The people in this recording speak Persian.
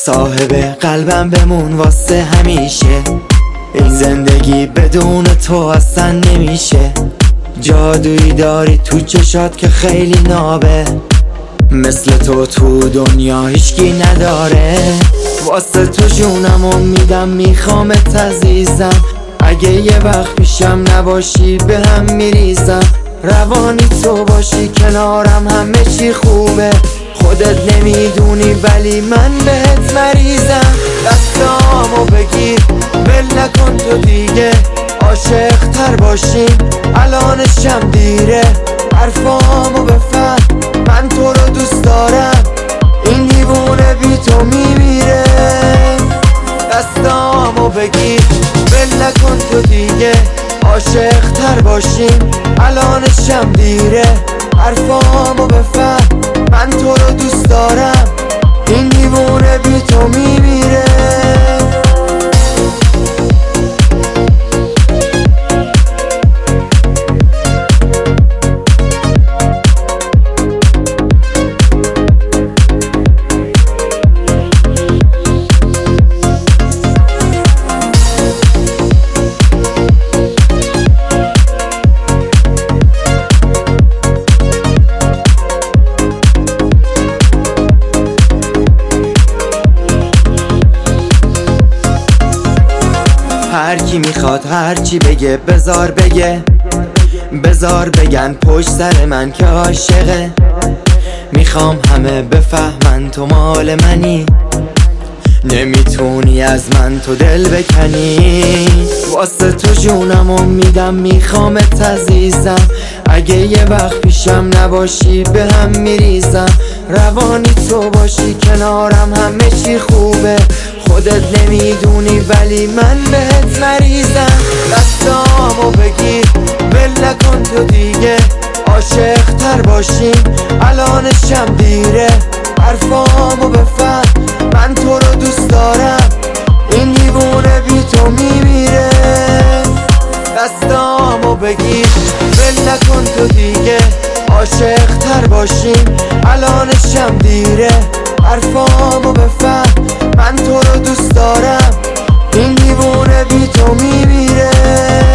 صاحب قلبم بمون واسه همیشه. این زندگی بدون تو اصلا نمیشه. جادویی داری تو چشات که خیلی نابه، مثل تو دنیا هیچکی نداره. واسه تو جونمو میدم، میخوامت عزیزم. اگه یه وقت پیشم نباشی به هم میریزم. روانی تو باشی کنارم همه چی خوبه. خودت نمیدونی ولی من بهت مریضم. دستامو بگیر ول نکن تو دیگه، عاشق تر باشیم الانشم دیره. حرفامو بفهم من تو رو دوست دارم، این دیوونه بی تو میمیره. دستامو بگیر ول نکن تو دیگه، عاشق تر باشیم الانشم دیره. حرفامو بفهم من تو رو دوست دارم، این دیوونه بی تو میمیره. هر کی میخواد هر چی بگه بذار بگه، بذار بگن پشت سر من که عاشقه. میخوام همه بفهمن تو مال منی، نمیتونی از من تو دل بکنی. واسه تو جونمو میدم، میخوامت عزیزم. اگه یه وقت پیشم نباشی به هم میریزم. روانی تو باشی کنارم همه چی خوبه. خودت نمیدونی ولی من بهت مریضم. دستامو بگیر ول نکن تو دیگه، عاشق تر باشیم الانشم دیره. حرفامو بفهم من تو رو دوست دارم، این دیوونه بی تو میمیره. دستامو بگیر ول نکن تو دیگه، عاشق تر باشیم الانشم دیره. حرفامو بفهم من تو رو دوست دارم، این دیوونه بی تو میمیره.